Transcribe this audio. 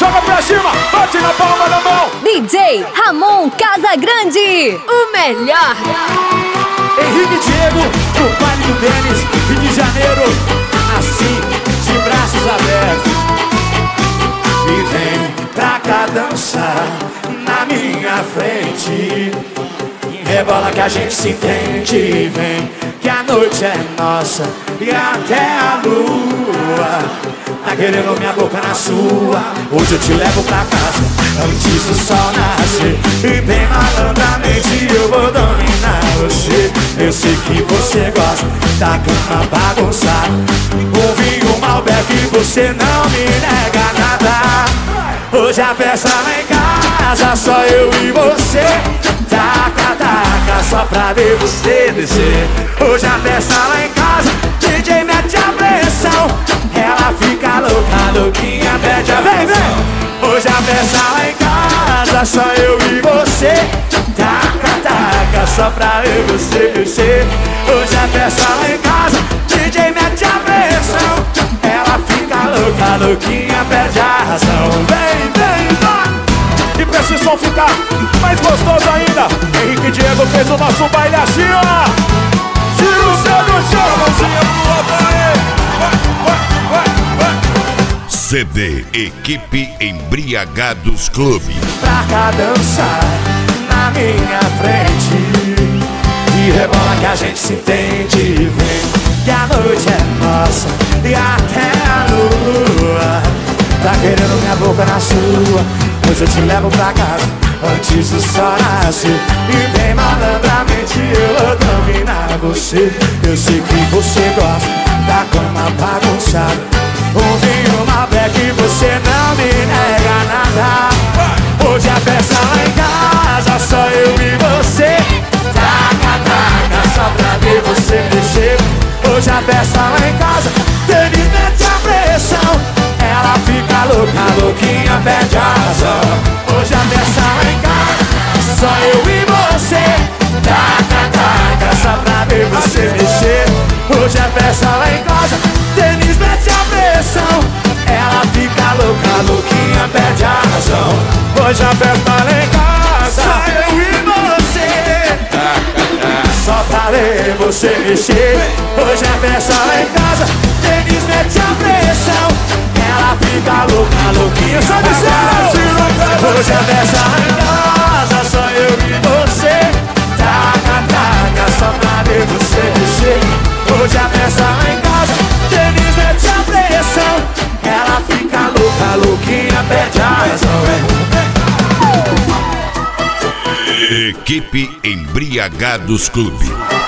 joga pra cima, bate na palma da mão. DJ Ramon Casagrande, o melhor. Henrique e Diego, no baile do Denis, Rio de Janeiro, assim, de braços abertos. E vem pra cá dançar na minha frente. Rebola que a gente se entende. Vem que a noite é nossa e até a lua tá querendo minha boca na sua. Hoje eu te levo pra casa antes do sol nascer. E bem malandramente eu vou dominar você. Eu sei que você gosta da cama bagunçada. Um vinho Malbec e você não me nega nada. Hoje a festa lá em casa, só eu e você. Taca, taca, só pra ver você descer. Hoje a festa lá em casa, DJ mete a pressão. Ela fica louca, louquinha, pede a vem, vem. Hoje a festa lá em casa, só eu e você. Taca, taca, só pra ver você descer. Hoje a festa lá em casa, DJ mete a pressão. Ela fica louca, louquinha, perde a razão. Vem, vem, vai. E pra esse som ficar mais gostoso ainda, Henrique e Diego fez o nosso baile assim, ó. Tira o seu do chão, mãozinha pro outro aí. Vai, vai, vai. CD Equipe Embriagados Clube. Pra cá dançar na minha frente. E rebola que a gente se entende. Vem que a noite é nossa e até a lua tá querendo minha boca na sua. Hoje eu te levo pra casa antes do sol nascer. E bem malandramente eu vou dominar você. Eu sei que você gosta da cama bagunçada. Um vinho Malbec e você não me nega nada. Hoje a festa lá em casa, só eu e você. Taca, taca, só pra ver você mexer. Hoje a festa lá em casa, Denis mete a pressão. Ela fica louca, louquinha, perde a razão. Hoje a festa lá em casa, só eu e você. Taca, taca, só pra ver você mexer. Hoje a festa lá em casa, Denis mete a pressão. Ela fica louca, louquinha, perde a razão. Hoje a festa lá em casa, só eu e você. Só pra ver você mexer. Hoje a festa lá em casa, Denis mete a pressão. Ela fica louca, louquinha, só de céu. Hoje a festa lá em casa, só eu e você. Taca, taca, só pra ver você mexer. Hoje a festa lá em casa, Denis mete a pressão. Ela fica louca, louquinha, perde a razão. Equipe Embriagados Clube.